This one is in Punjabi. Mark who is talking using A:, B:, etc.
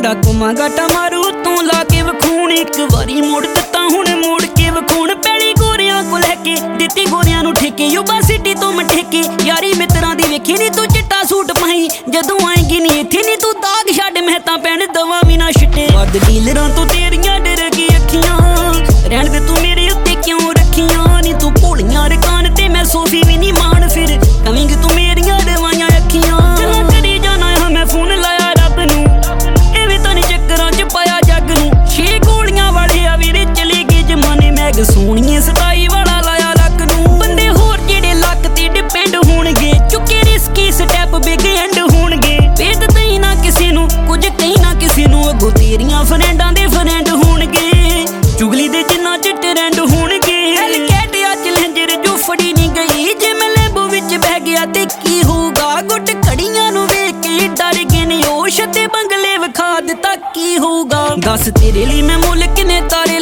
A: ਮੁੰਡਾ ਘੁਮਾ ਗਾਟਾ ਮਾਰੂ ਤੂੰ ਲਾ ਕੇ ਵਖੂਣ ਇੱਕ ਵਾਰੀ ਮੋੜ ਦਿੱਤਾ ਹੁਣ ਮੋੜ ਕੇ ਵਖੂਣ ਪੈਲੀ ਗੋਰਿਆਂ ਕੋ ਲੈ ਕੇ ਦਿੱਤੀ ਗੋਰਿਆਂ ਨੂੰ ਠੇਕੇ ਯੂਬਾ ਸਿਟੀ ਤੋਂ ਮਠੇਕੇ ਯਾਰੀ ਮਿੱਤਰਾਂ ਦੀ ਵੇਖੀ ਨੀ ਤੂੰ ਚਿੱਟਾ ਸੂਟ ਪਾਈ ਜਦੋਂ ਆਏਗੀ ਨੀ ਇੱਥੇ ਨੀ ਤੂੰ ਦਾਗ ਛੱਡ ਮੈਂ ਤਾਂ ਪੈਣ ਦਵਾ ਵੀ ਨਾ ਛਿੱਟੇ ਵੱਧ ਡੀਲਰਾਂ ਤੋਂ ਤੇਰੀਆਂ ਡਰ ਗਈ ਅੱਖੀਆਂ ਰਹਿਣ ਦੇ ਤੂੰ ਮੇਰੇ ਉੱਤੇ ਕਿਉਂ ਰੱਖੀਆਂ ਨੀ ਤੂੰ ਭੋਲੀਆਂ ਰਕਾਨ ਤੇ ਮੈਂ ਸੋਫੀ ਵੀ ਨੀ ਮਾਣ ਫਿਰ ਕਵੇਂਗੀ ਤੂੰ ਮੇਰੀਆਂ ਡਵਾਈਆਂ ਅੱਖੀਆਂ ਗੱਲਾਂ ਕਰੀ ਜਾਣਾ ਹਾਂ ਮੈਂ ਫੋਨ ਲਾਇਆ ਰੱਬ ਨੂੰ ਐਵੇਂ ਤਾਂ ਨੀ ਚੱਕਰਾਂ ਚ ਪਾਇਆ ਜੱਗ ਨੂੰ 6 ਗੋਲੀਆਂ ਵਾਲੇ ਆ ਵੀਰੇ ਚਲੇ ਗਏ ਜਮਾਨੇ ਮੈਗ ਸੋਹਣੀਏ 27 ਵਾਲਾ ਲਾਇਆ ਲੱਕ ਨੂੰ ਬੰਦੇ ਹੋਰ ਜਿਹੜੇ ਲੱਕ ਤੇ ਡਿਪੈਂਡ ਹੋਣਗੇ ਚੁੱਕੇ ਰਿਸਕੀ ਸਟੈਪ ਬਿਗ ਐਂਡ ਹੋਣਗੇ ਵੇਦ ਤਈ ਨਾ ਕਿਸੇ ਨੂੰ ਕੁਝ ਕਹੀ ਨਾ ਕਿਸੇ ਨੂੰ ਅੱਗੋਂ ਤੇਰੀਆਂ ਫਰੈਂਡਾਂ ਦੇ ਫਰੈਂਡ ਹੋਣਗੇ ਚੁਗਲੀ ਦੇ ਜਿੰਨਾ ਚ ਟ੍ਰੈਂਡ ਹੋਣਗੇ ਹੈਲਕੈਟ ਆ ਚੈਲੰਜਰ ਜੋ ਫੜੀ ਨਹੀਂ ਗਈ ਜੇ ਮੈਂ ਲੈਬੋ ਵਿੱਚ ਬਹਿ ਗਿਆ ਤੇ ਕੀ ਹੋਊਗਾ ਗੁੱਟ ਘੜੀਆਂ ਨੂੰ ਵੇਖ ਕੇ ਡਰ ਗਏ ਨੇ ਉਹ ਛੱਤੇ ਬੰਗਲੇ ਵਿਖਾ ਦਿੱਤਾ ਕੀ ਹੋਊਗਾ ਦੱਸ ਤੇਰੇ ਲਈ ਮੈਂ ਮੁੱਲ ਕਿਨੇ ਤਾਰੇ